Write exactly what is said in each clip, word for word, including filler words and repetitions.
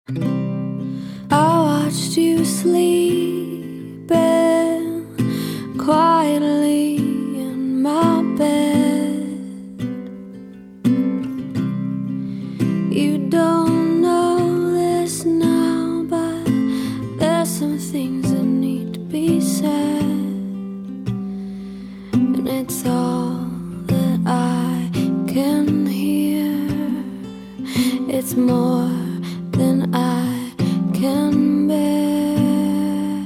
I watched you sleeping quietly in my bed. You don't know this now, but there's some things that need to be said, and it's all that I can hear. It's more than I can bear.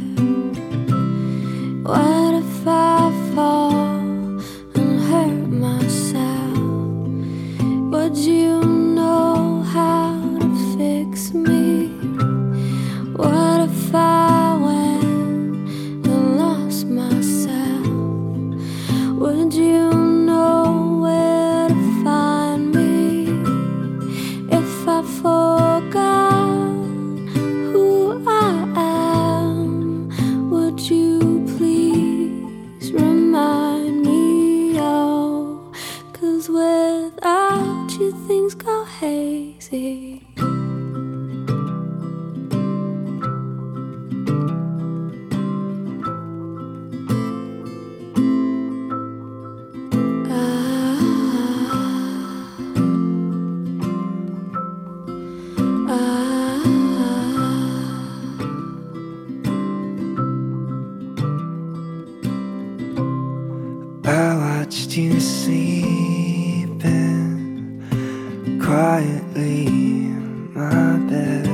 What if I fall and hurt myself? Would you know how to fix me? What if I went and lost myself? Would you know where to find me? If I forgot who I am, would you please remind me? Oh, 'cause without you things go hazy. I watched you sleeping quietly in my bed.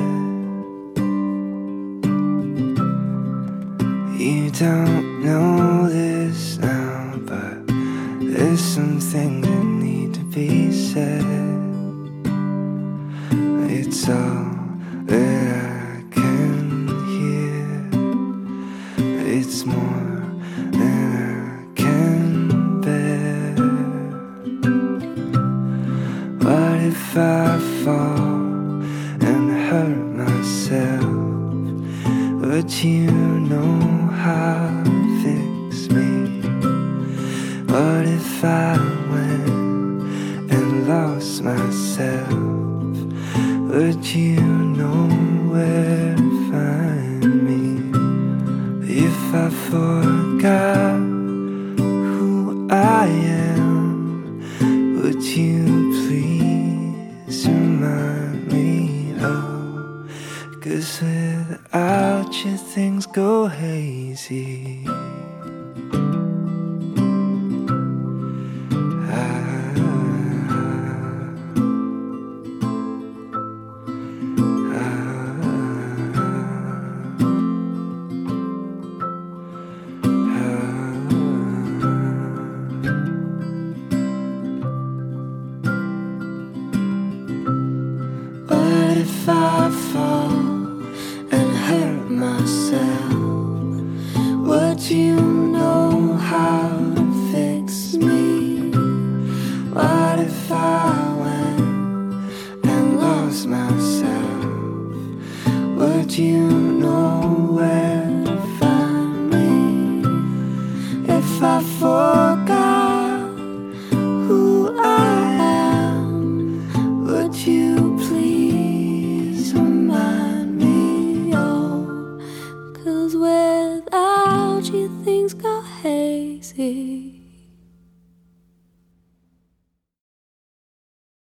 You don't know this now, but there's some things that need to be said. It's all that I can hear. It's more than I can bear. What if I fall and hurt myself? Would you know how to fix me? What if I went and lost myself? Would you know where to find me? If I forgot who I am, would you please remind me? Oh, 'cause without you things go hazy. What if I fall and hurt myself? Would you know how to fix me? What if I went and lost myself? Would you